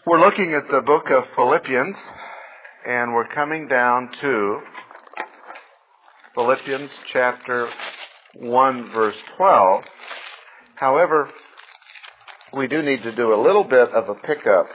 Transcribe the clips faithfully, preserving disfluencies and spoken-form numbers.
We're looking at the book of Philippians, and we're coming down to Philippians chapter one, verse twelve. However, we do need to do a little bit of a pickup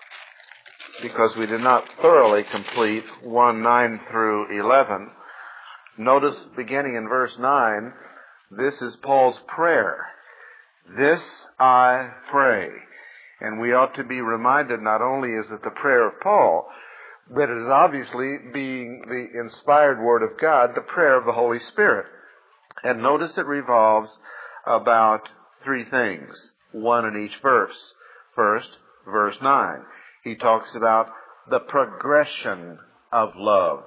because we did not thoroughly complete one, nine through eleven. Notice beginning in verse nine, this is Paul's prayer. This I pray. And we ought to be reminded not only is it the prayer of Paul, but it is obviously, being the inspired Word of God, the prayer of the Holy Spirit. And notice it revolves about three things, one in each verse. First, verse nine, he talks about the progression of love.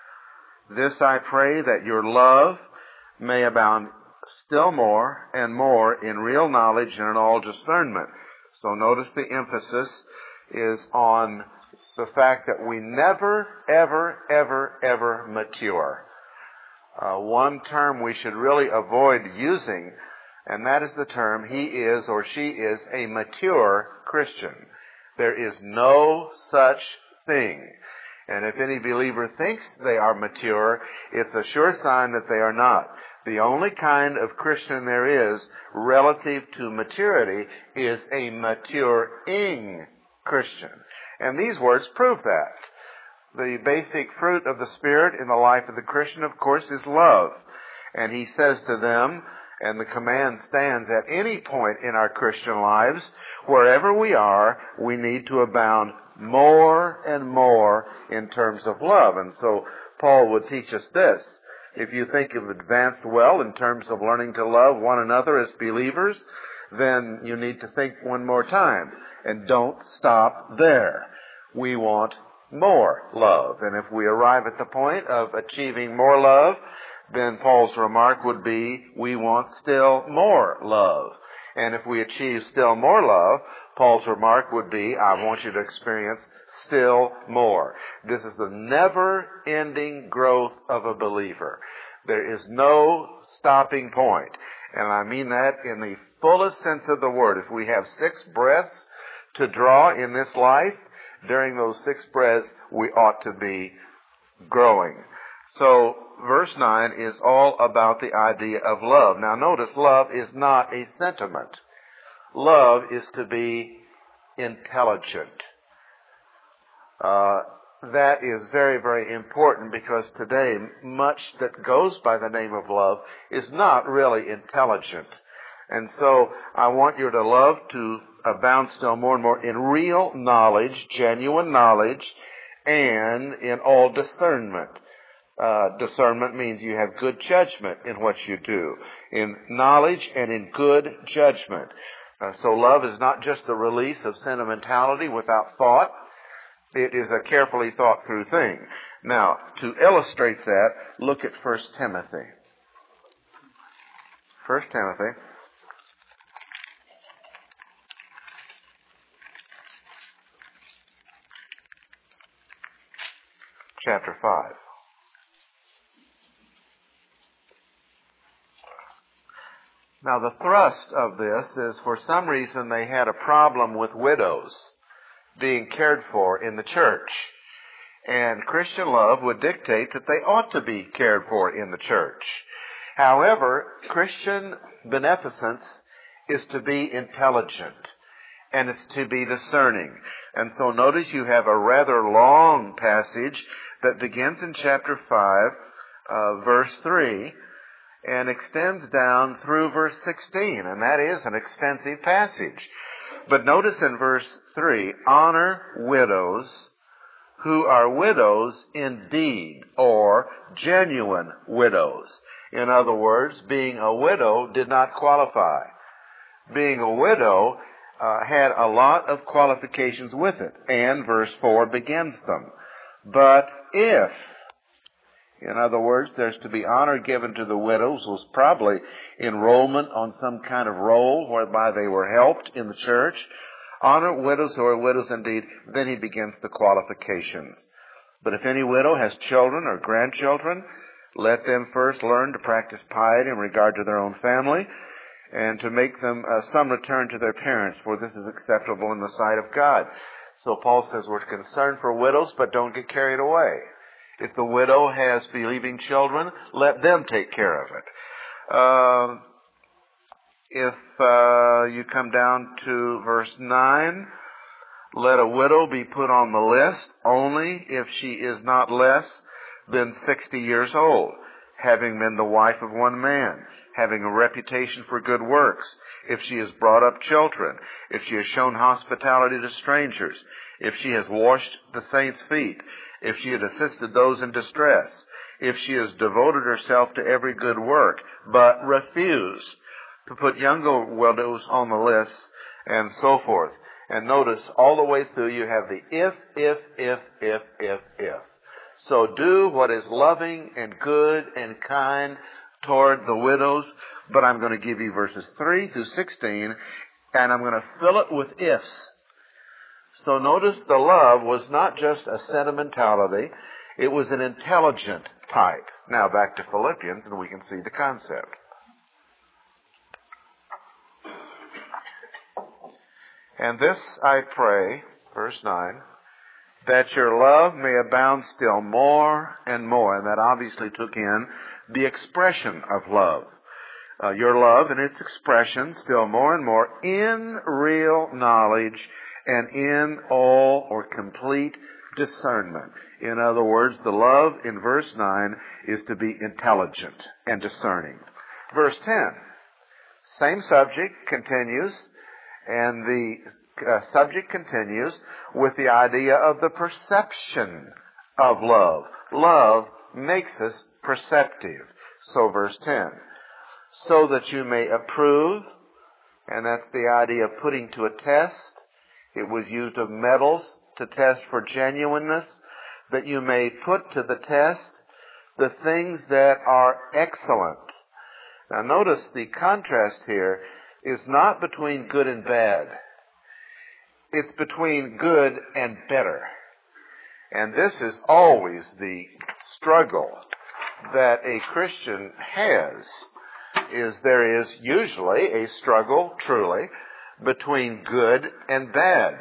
This I pray, that your love may abound still more and more in real knowledge and in all discernment. So notice the emphasis is on the fact that we never, ever, ever, ever mature. Uh, one term we should really avoid using, and that is the term, he is or she is a mature Christian. There is no such thing. And if any believer thinks they are mature, it's a sure sign that they are not. The only kind of Christian there is relative to maturity is a maturing Christian. And these words prove that. The basic fruit of the Spirit in the life of the Christian, of course, is love. And he says to them, and the command stands at any point in our Christian lives, wherever we are, we need to abound more and more in terms of love. And so Paul would teach us this. If you think you've advanced well in terms of learning to love one another as believers, then you need to think one more time. And don't stop there. We want more love. And if we arrive at the point of achieving more love, then Paul's remark would be, we want still more love. And if we achieve still more love, Paul's remark would be, I want you to experience still more. This is the never-ending growth of a believer. There is no stopping point. And I mean that in the fullest sense of the word. If we have six breaths to draw in this life, during those six breaths, we ought to be growing. So, verse nine is all about the idea of love. Now notice, love is not a sentiment. Love is to be intelligent. Uh, that is very, very important because today much that goes by the name of love is not really intelligent. And so I want you to love to abound still more and more in real knowledge, genuine knowledge, and in all discernment. Uh, discernment means you have good judgment in what you do, in knowledge and in good judgment. Uh, so love is not just the release of sentimentality without thought. It is a carefully thought through thing. Now, to illustrate that, look at First Timothy. First Timothy. Chapter five. Now, the thrust of this is, for some reason, they had a problem with widows being cared for in the church. And Christian love would dictate that they ought to be cared for in the church. However, Christian beneficence is to be intelligent, and it's to be discerning. And so notice you have a rather long passage that begins in chapter five, uh, verse three, and extends down through verse sixteen, and that is an extensive passage. But notice in verse three, honor widows who are widows indeed, or genuine widows. In other words, being a widow did not qualify. Being a widow uh, had a lot of qualifications with it, and verse four begins them. But if, in other words, there's to be honor given to the widows, was probably enrollment on some kind of roll whereby they were helped in the church. Honor widows who are widows indeed. Then he begins the qualifications. But if any widow has children or grandchildren, let them first learn to practice piety in regard to their own family, and to make them uh, some return to their parents, for this is acceptable in the sight of God. So Paul says we're concerned for widows, but don't get carried away. If the widow has believing children, let them take care of it. Uh, if uh, you come down to verse nine, let a widow be put on the list only if she is not less than sixty years old, having been the wife of one man, having a reputation for good works, if she has brought up children, if she has shown hospitality to strangers, if she has washed the saints' feet, if she has assisted those in distress, if she has devoted herself to every good work, but refuse to put younger widows on the list, and so forth. And notice all the way through you have the if, if, if, if, if, if. So do what is loving and good and kind toward the widows. But I'm going to give you verses three through sixteen, and I'm going to fill it with ifs. So notice the love was not just a sentimentality. It was an intelligent type. Now back to Philippians, and we can see the concept. And this I pray, verse nine, that your love may abound still more and more. And that obviously took in the expression of love. Uh, your love and its expression still more and more in real knowledge and in all or complete discernment. In other words, the love in verse nine is to be intelligent and discerning. Verse ten, same subject continues. And the uh, subject continues with the idea of the perception of love. Love makes us perceptive. So verse ten, so that you may approve, and that's the idea of putting to a test. It was used of metals to test for genuineness, that you may put to the test the things that are excellent. Now notice the contrast here is not between good and bad. It's between good and better. And this is always the struggle that a Christian has, is there is usually a struggle, truly, between good and bad,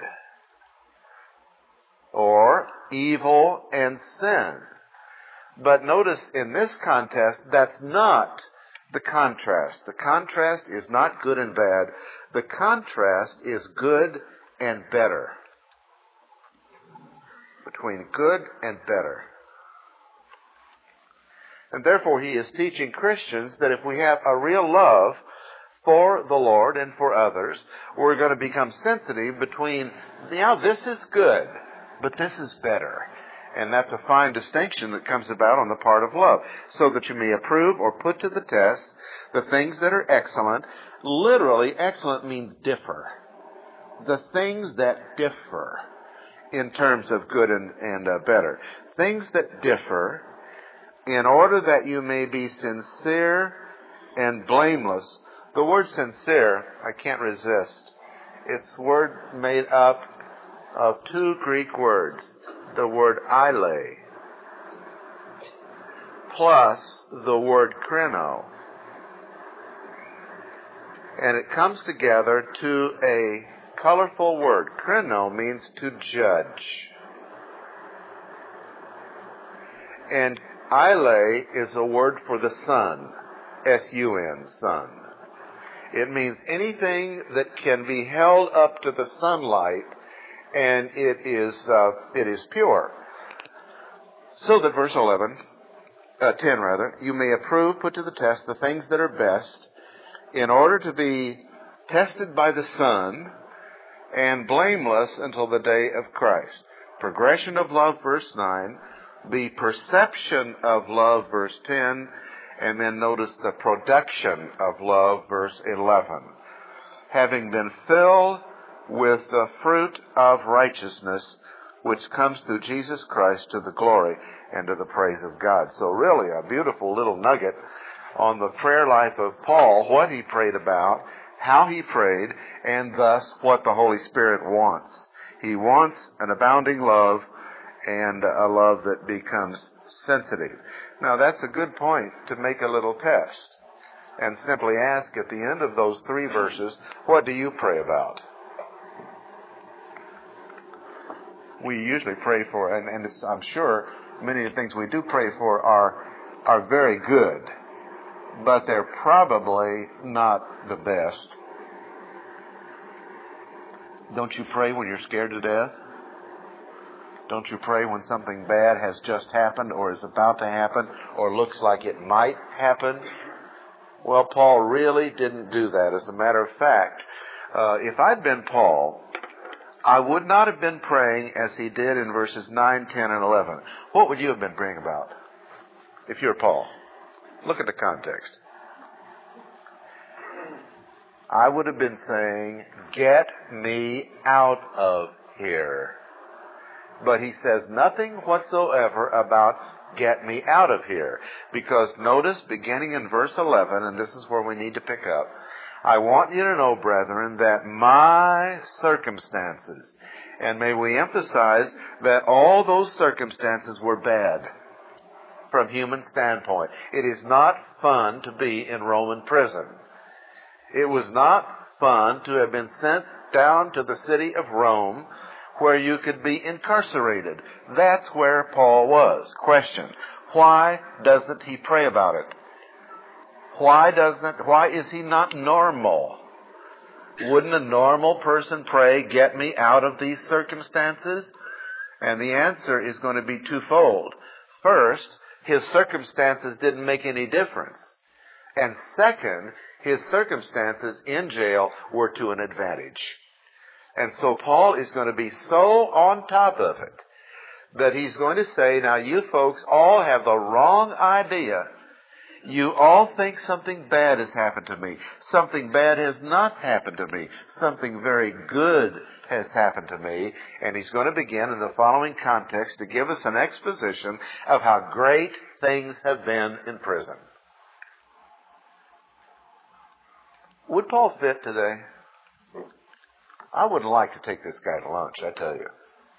or evil and sin. But notice in this contest, that's not the contrast. The contrast is not good and bad. The contrast is good and better. Between good and better. And therefore he is teaching Christians that if we have a real love for the Lord and for others, we're going to become sensitive between, yeah, this is good, but this is better. And that's a fine distinction that comes about on the part of love. So that you may approve or put to the test the things that are excellent. Literally, excellent means differ. The things that differ in terms of good and, and uh, better. Things that differ, in order that you may be sincere and blameless. The word sincere, I can't resist. It's a word made up of two Greek words. The word eile plus the word kreno. And it comes together to a colorful word. Kreno means to judge. And eile is a word for the sun. S U N, sun. It means anything that can be held up to the sunlight, and it is uh, it is pure. So that verse eleven, uh, ten rather, you may approve, put to the test the things that are best, in order to be tested by the sun, and blameless until the day of Christ. Progression of love, verse nine, the perception of love, verse ten, and then notice the production of love, verse eleven. Having been filled with the fruit of righteousness, which comes through Jesus Christ to the glory and to the praise of God. So really a beautiful little nugget on the prayer life of Paul, what he prayed about, how he prayed, and thus what the Holy Spirit wants. He wants an abounding love and a love that becomes sensitive. Now that's a good point to make a little test and simply ask at the end of those three verses, what do you pray about? we usually pray for, and, and it's, I'm sure many of the things we do pray for are are very good, but they're probably not the best. Don't you pray when you're scared to death? Don't you pray when something bad has just happened or is about to happen or looks like it might happen? Well, Paul really didn't do that. As a matter of fact, uh, if I'd been Paul, I would not have been praying as he did in verses nine, ten, and eleven. What would you have been praying about if you're Paul? Look at the context. I would have been saying, get me out of here. But he says nothing whatsoever about get me out of here. Because notice, beginning in verse eleven, and this is where we need to pick up, I want you to know, brethren, that my circumstances, and may we emphasize that all those circumstances were bad from human standpoint. It is not fun to be in Roman prison. It was not fun to have been sent down to the city of Rome where you could be incarcerated. That's where Paul was. Question: why doesn't he pray about it? Why doesn't, why is he not normal? Wouldn't a normal person pray, get me out of these circumstances? And the answer is going to be twofold. First, his circumstances didn't make any difference. And second, his circumstances in jail were to an advantage. And so Paul is going to be so on top of it that he's going to say, now you folks all have the wrong idea. You all think something bad has happened to me. Something bad has not happened to me. Something very good has happened to me. And he's going to begin in the following context to give us an exposition of how great things have been in prison. Would Paul fit today? I wouldn't like to take this guy to lunch, I tell you.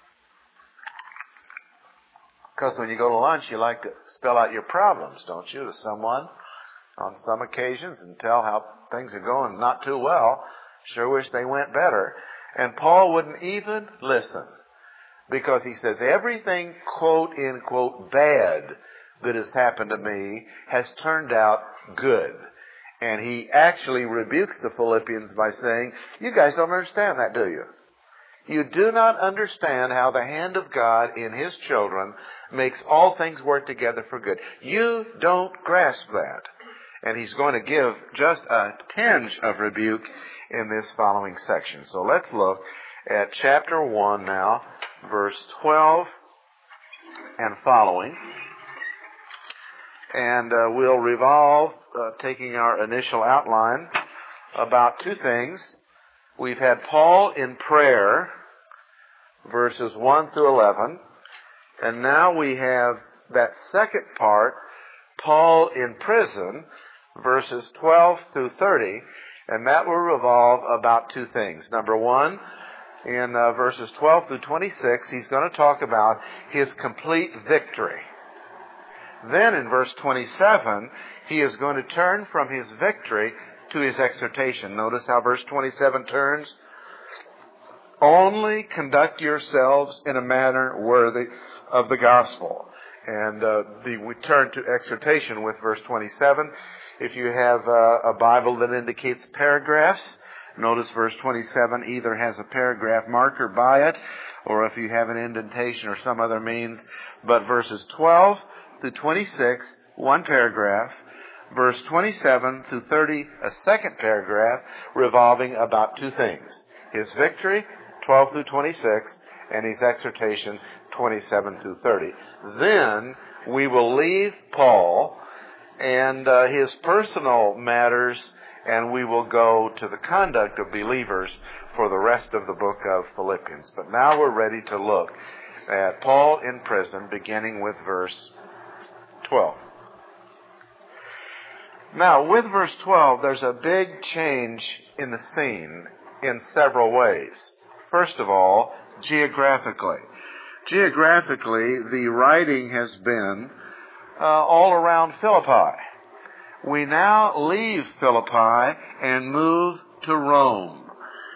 Because when you go to lunch, you like to spell out your problems, don't you, to someone on some occasions and tell how things are going not too well. Sure wish they went better. And Paul wouldn't even listen because he says everything, quote, end quote, bad that has happened to me has turned out good. And he actually rebukes the Philippians by saying, you guys don't understand that, do you? You do not understand how the hand of God in His children makes all things work together for good. You don't grasp that. And he's going to give just a tinge of rebuke in this following section. So let's look at chapter one now, verse twelve and following. And uh, we'll revolve, uh, taking our initial outline, about two things. We've had Paul in prayer, verses one through eleven. And now we have that second part, Paul in prison, verses twelve through thirty. And that will revolve about two things. Number one, in uh, verses twelve through twenty-six, he's going to talk about his complete victory. Then in verse twenty-seven, he is going to turn from his victory to his exhortation. Notice how verse twenty-seven turns. Only conduct yourselves in a manner worthy of the gospel. And uh, the, we turn to exhortation with verse twenty-seven. If you have uh, a Bible that indicates paragraphs, notice verse twenty-seven either has a paragraph marker by it, or if you have an indentation or some other means. But verses twelve through twenty-six, one paragraph. Verse twenty-seven through thirty, a second paragraph, revolving about two things. His victory, twelve through twenty-six, and his exhortation, twenty-seven through thirty. Then we will leave Paul and uh, his personal matters, and we will go to the conduct of believers for the rest of the book of Philippians. But now we're ready to look at Paul in prison, beginning with verse twelve. Now, with verse twelve, there's a big change in the scene in several ways. First of all, geographically. Geographically, the writing has been uh, all around Philippi. We now leave Philippi and move to Rome.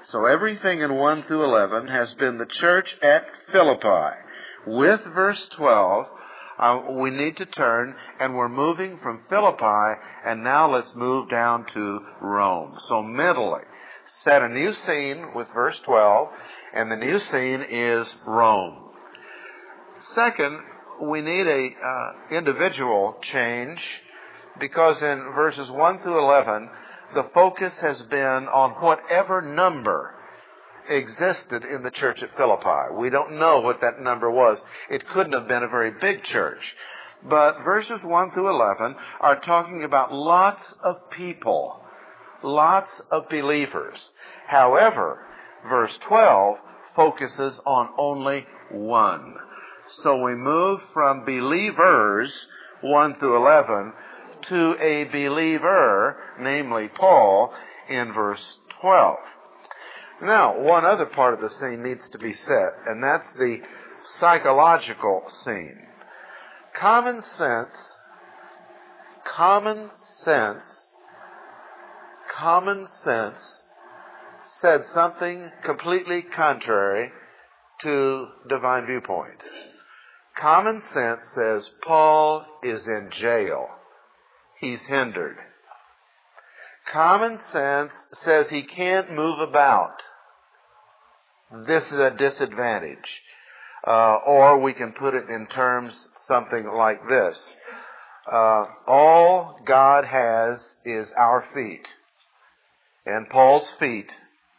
So everything in one through eleven has been the church at Philippi. With verse twelve, uh, we need to turn, and we're moving from Philippi, and now let's move down to Rome. So mentally, set a new scene with verse twelve, and the new scene is Rome. Second, we need a uh, individual change, because in verses one through eleven, the focus has been on whatever number existed in the church at Philippi. We don't know what that number was. It couldn't have been a very big church. But verses one through eleven are talking about lots of people, lots of believers. However, verse twelve focuses on only one. So we move from believers, one through eleven, to a believer, namely Paul, in verse twelve. Now, one other part of the scene needs to be set, and that's the psychological scene. Common sense, common sense, common sense said something completely contrary to divine viewpoint. Common sense says Paul is in jail. He's hindered. Common sense says he can't move about. This is a disadvantage. Uh, or we can put it in terms something like this. Uh, all God has is our feet. And Paul's feet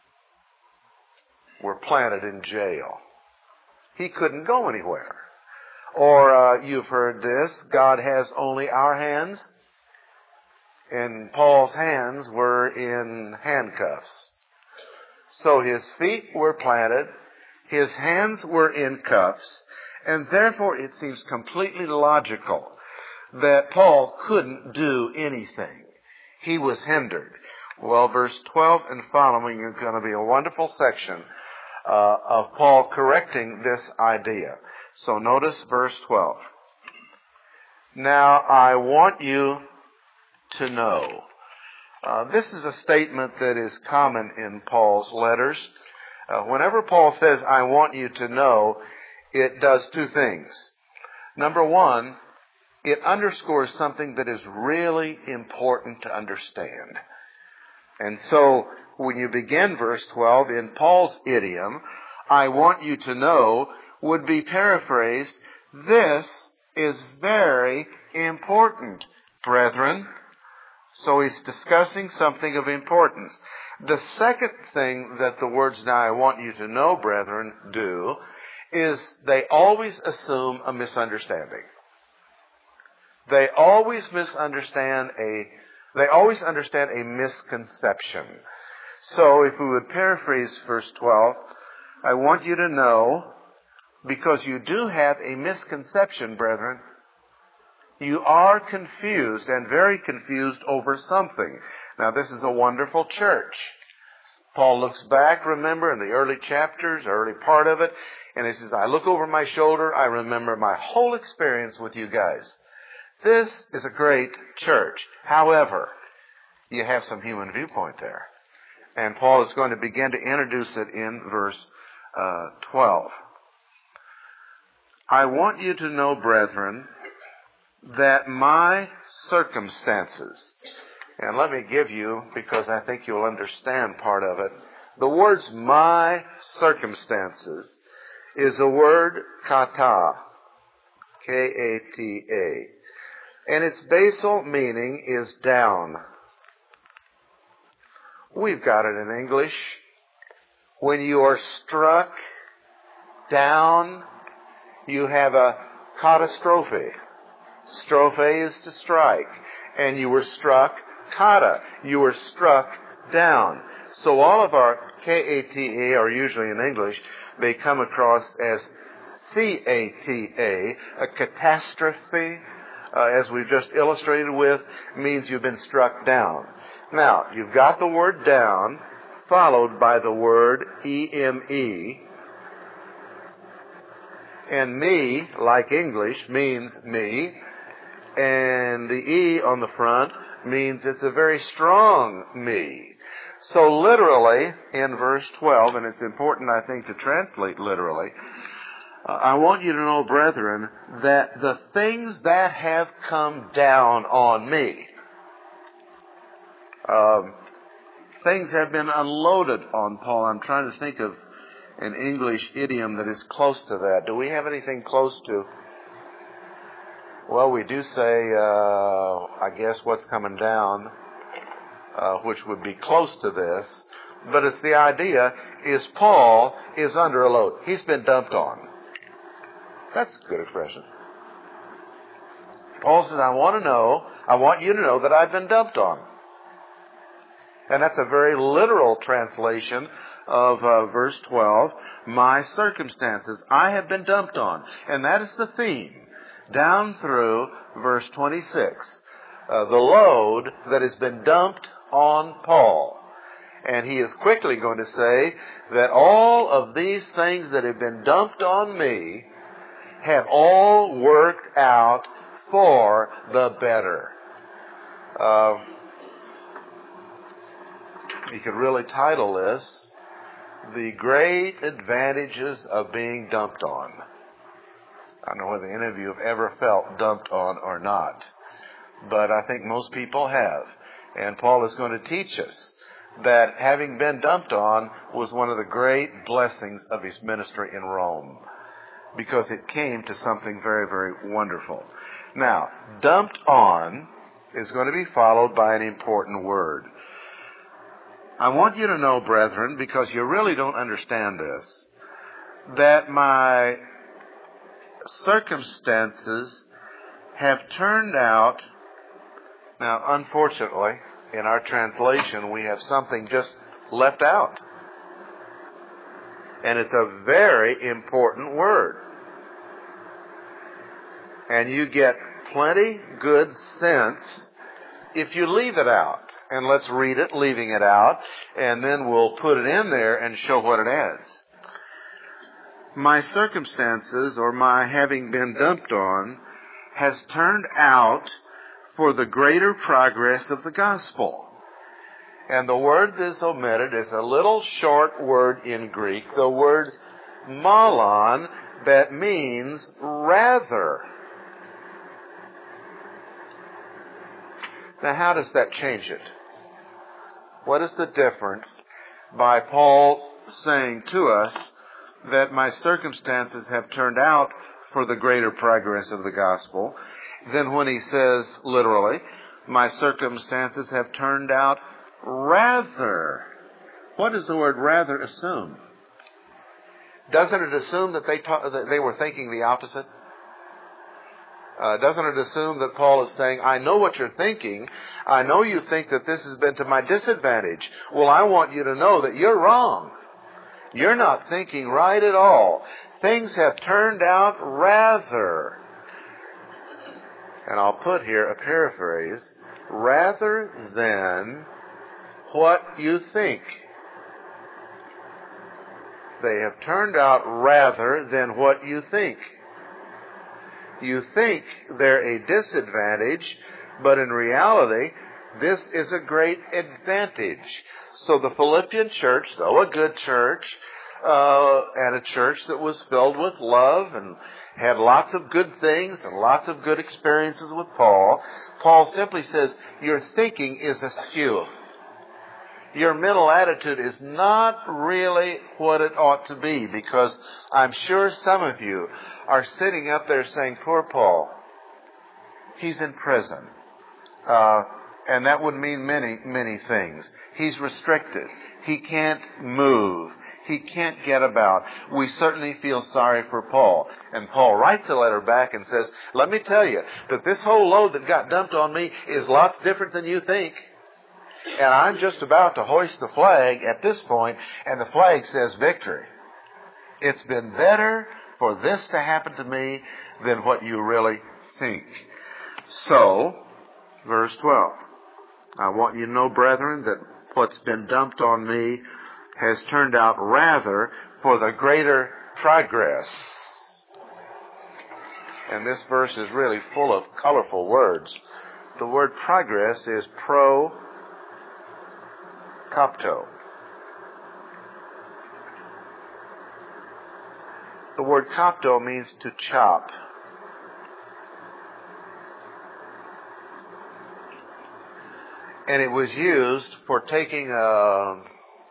were planted in jail. He couldn't go anywhere. Or uh, you've heard this, God has only our hands. And Paul's hands were in handcuffs. So his feet were planted, his hands were in cuffs, and therefore it seems completely logical that Paul couldn't do anything. He was hindered. Well, verse twelve and following is going to be a wonderful section uh, of Paul correcting this idea. So notice verse twelve. Now I want you to know. Uh, this is a statement that is common in Paul's letters. Uh, whenever Paul says, I want you to know, it does two things. Number one, it underscores something that is really important to understand. And so, when you begin verse twelve, in Paul's idiom, I want you to know, would be paraphrased, this is very important, brethren. So he's discussing something of importance. The second thing that the words, now I want you to know, brethren, do, is they always assume a misunderstanding. They always misunderstand a, they always understand a misconception. So if we would paraphrase verse twelve, I want you to know, because you do have a misconception, brethren. You are confused, and very confused over something. Now, this is a wonderful church. Paul looks back, remember, in the early chapters, early part of it, and he says, I look over my shoulder, I remember my whole experience with you guys. This is a great church. However, you have some human viewpoint there. And Paul is going to begin to introduce it in verse uh, twelve. I want you to know, brethren, that my circumstances, and let me give you, because I think you'll understand part of it, the words my circumstances is a word kata, K A T A, and its basal meaning is down. We've got it in English. When you are struck down, you have a catastrophe. Strophe is to strike. And you were struck, kata. You were struck down. So all of our K A T A are usually in English. They come across as C A T A, a catastrophe, uh, as we've just illustrated with, means you've been struck down. Now, you've got the word down, followed by the word E M E. And me, like English, means me. And the E on the front means it's a very strong me. So literally, in verse twelve, and it's important, I think, to translate literally, uh, I want you to know, brethren, that the things that have come down on me, um, things have been unloaded on Paul. I'm trying to think of an English idiom that is close to that. Do we have anything close to? Well, we do say, uh, I guess, what's coming down, uh, which would be close to this. But it's the idea is Paul is under a load. He's been dumped on. That's a good expression. Paul says, I want to know, I want you to know that I've been dumped on. And that's a very literal translation of uh, verse twelve. My circumstances, I have been dumped on. And that is the theme down through verse twenty-six. Uh, the load that has been dumped on Paul. And he is quickly going to say that all of these things that have been dumped on me have all worked out for the better. Uh, you could really title this, The Great Advantages of Being Dumped On. I don't know whether any of you have ever felt dumped on or not, but I think most people have. And Paul is going to teach us that having been dumped on was one of the great blessings of his ministry in Rome, because it came to something very, very wonderful. Now, dumped on is going to be followed by an important word. I want you to know, brethren, because you really don't understand this, that my circumstances have turned out. Now, unfortunately, in our translation, we have something just left out. And it's a very important word. And you get plenty good sense if you leave it out. And let's read it, leaving it out, and then we'll put it in there and show what it adds. My circumstances, or my having been dumped on, has turned out for the greater progress of the gospel. And the word that's omitted is a little short word in Greek, the word malon, that means rather. Now, how does that change it? What is the difference by Paul saying to us that my circumstances have turned out for the greater progress of the gospel, than when he says, literally, my circumstances have turned out rather? What does the word rather assume? Doesn't it assume that they ta- that they were thinking the opposite? Uh, doesn't it assume that Paul is saying, I know what you're thinking. I know you think that this has been to my disadvantage. Well, I want you to know that you're wrong. You're not thinking right at all. Things have turned out rather. And I'll put here a paraphrase, rather than what you think. They have turned out rather than what you think. You think they're a disadvantage, but in reality, this is a great advantage. So the Philippian church, though a good church, uh, and a church that was filled with love and had lots of good things and lots of good experiences with Paul, Paul simply says, your thinking is askew. Your mental attitude is not really what it ought to be, because I'm sure some of you are sitting up there saying, poor Paul, he's in prison. Uh, and that would mean many, many things. He's restricted. He can't move. He can't get about. We certainly feel sorry for Paul. And Paul writes a letter back and says, let me tell you that this whole load that got dumped on me is lots different than you think. And I'm just about to hoist the flag at this point, and the flag says victory. It's been better for this to happen to me than what you really think. So, verse twelve. I want you to know, brethren, that what's been dumped on me has turned out rather for the greater progress. And this verse is really full of colorful words. The word progress is pro Copto. The word copto means to chop. And it was used for taking a... Oh,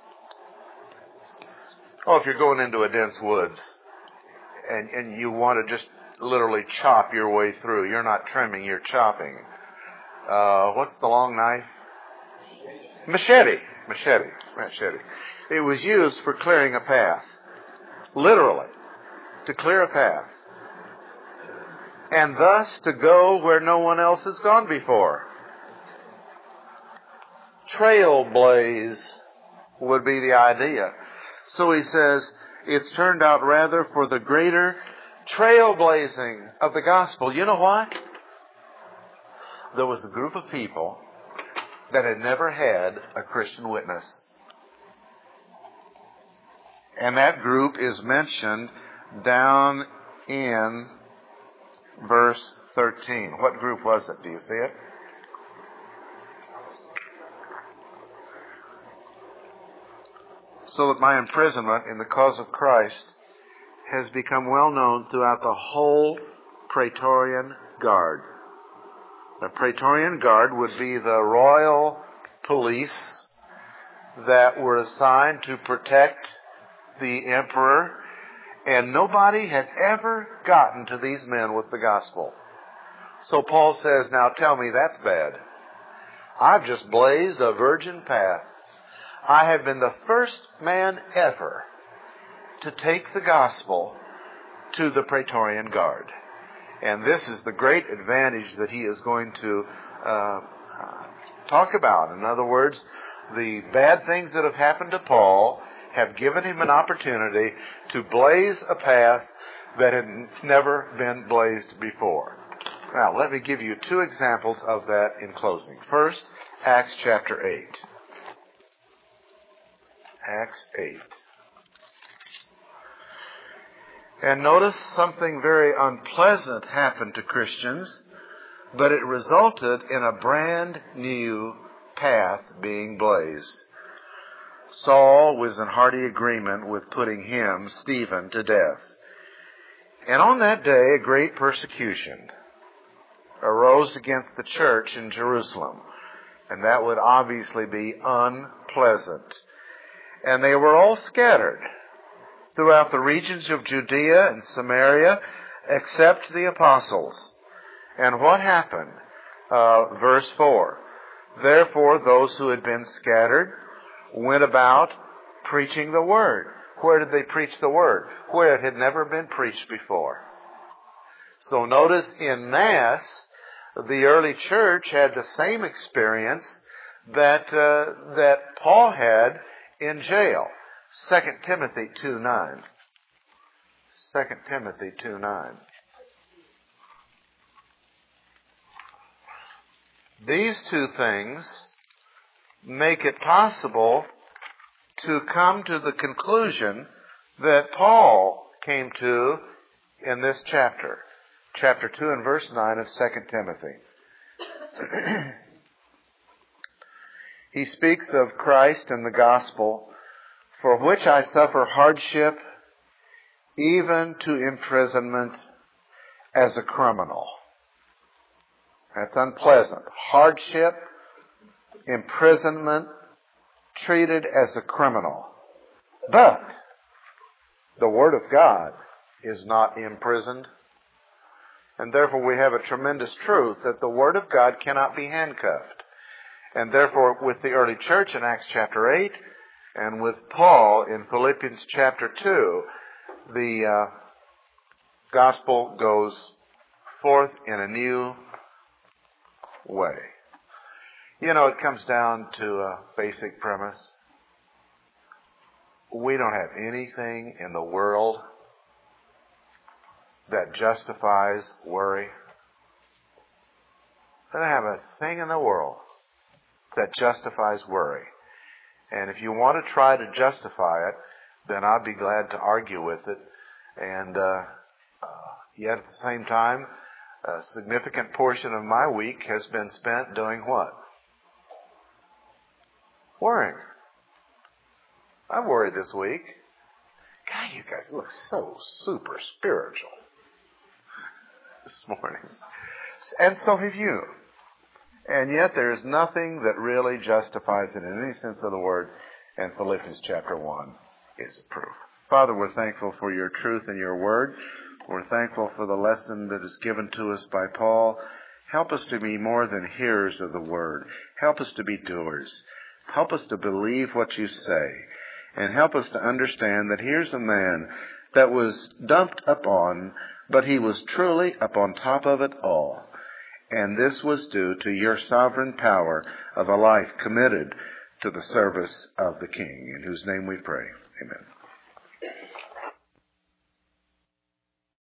if you're going into a dense woods and, and you want to just literally chop your way through. You're not trimming, you're chopping. Uh, what's the long knife? Machete. Machete. Machete. It was used for clearing a path. Literally. To clear a path. And thus to go where no one else has gone before. Trailblaze would be the idea. So he says, it's turned out rather for the greater trailblazing of the gospel. You know why? There was a group of people that had never had a Christian witness. And that group is mentioned down in verse thirteen. What group was it? Do you see it? So that my imprisonment in the cause of Christ has become well known throughout the whole Praetorian Guard. The Praetorian Guard would be the royal police that were assigned to protect the emperor, and nobody had ever gotten to these men with the gospel. So Paul says, now tell me that's bad. I've just blazed a virgin path. I have been the first man ever to take the gospel to the Praetorian Guard. And this is the great advantage that he is going to uh, uh, talk about. In other words, the bad things that have happened to Paul have given him an opportunity to blaze a path that had never been blazed before. Now, let me give you two examples of that in closing. First, Acts chapter eight. Acts eight. And notice something very unpleasant happened to Christians, but it resulted in a brand new path being blazed. Saul was in hearty agreement with putting him, Stephen, to death. And on that day, a great persecution arose against the church in Jerusalem. And that would obviously be unpleasant. And they were all scattered throughout the regions of Judea and Samaria, except the apostles. And what happened? Uh, verse four. Therefore, those who had been scattered went about preaching the word. Where did they preach the word? Where it had never been preached before. So notice in mass, the early church had the same experience that uh, that Paul had in jail. Second Timothy two nine. Second Timothy two nine. These two things make it possible to come to the conclusion that Paul came to in this chapter. Chapter two and verse nine of Second Timothy. He speaks of Christ and the gospel, for which I suffer hardship, even to imprisonment as a criminal. That's unpleasant. Hardship, imprisonment, treated as a criminal. But the Word of God is not imprisoned. And therefore we have a tremendous truth that the Word of God cannot be handcuffed. And therefore with the early church in Acts chapter eight, and with Paul in Philippians chapter two, the uh, gospel goes forth in a new way. You know, it comes down to a basic premise. We don't have anything in the world that justifies worry. We don't have a thing in the world that justifies worry. And if you want to try to justify it, then I'd be glad to argue with it. And uh, uh, yet at the same time, a significant portion of my week has been spent doing what? Worrying. I worried this week. God, you guys look so super spiritual this morning. And so have you. And yet there is nothing that really justifies it in any sense of the word. And Philippians chapter one is a proof. Father, we're thankful for your truth and your word. We're thankful for the lesson that is given to us by Paul. Help us to be more than hearers of the word. Help us to be doers. Help us to believe what you say. And help us to understand that here's a man that was dumped upon, but he was truly up on top of it all. And this was due to your sovereign power of a life committed to the service of the King, in whose name we pray. Amen.